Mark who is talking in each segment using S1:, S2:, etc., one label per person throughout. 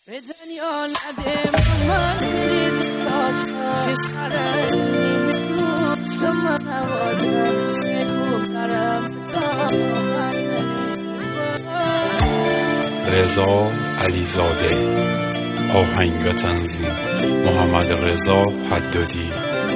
S1: به دنیا نده من دید تا چه سره نیمی دوش که من نوازم سکوب درم تا
S2: رضا علیزاده. آهنگ و تنظیم محمد رضا حدادی.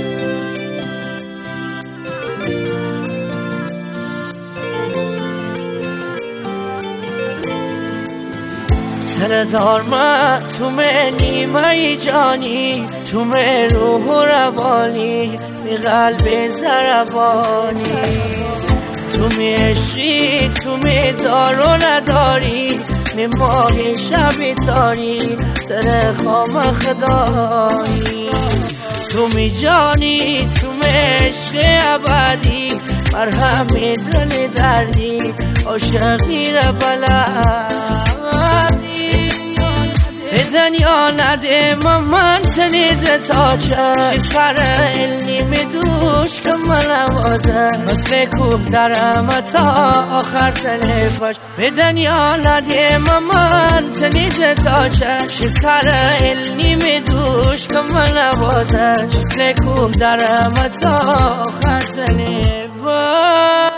S1: تره دار من تو نیمه جانی، تو روح و روانی، می قلب زربانی، تو می عشقی، تو می دار و نداری، می ماه شبی تاری، تره خام خدایی، تو می جانی، تو می عشق ابدی، مرهم دل دردی، عاشقی را بلدی. به دنیا نده من تنیده تا چه سر علمی دوش که من نوازه مثل کوب درم تا آخر تلفاش. به دنیا نده من تنیده تا چه سر علمی دوش که من نوازه مثل کوب درم تا آخر تلفاش.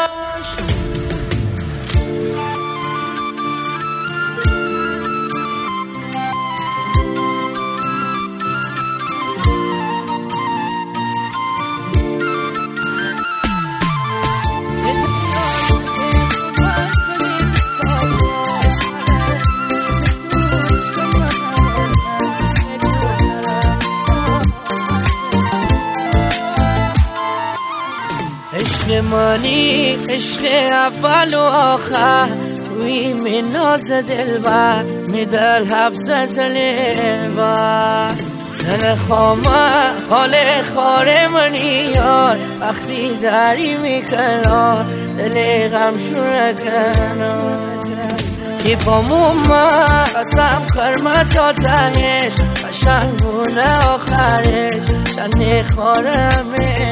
S1: عشق منی عشق اول و آخر، توی من ناز دلبر میدل حبس تلبر، سر خامه حال خاره منی یار، وقتی داری میکنار دل غم شوره کنار. تیپامون من قسم خرمه تا تهش، قشنگونه آخرش چند خارمه.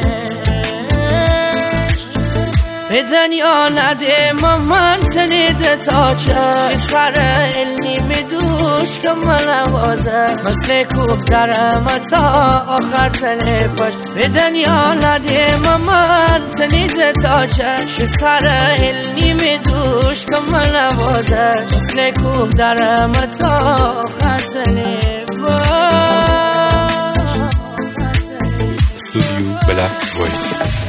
S1: به دنیا نده من تنیده تا چه سر علمی دوش که من نوازه مثل کوب درم تا آخر تلفاش. به دنیا نده من تنیده تا چه سر علمی دوش که من نوازه مثل کوب درم تا آخر تلفاش.
S2: استودیو بلک وایت.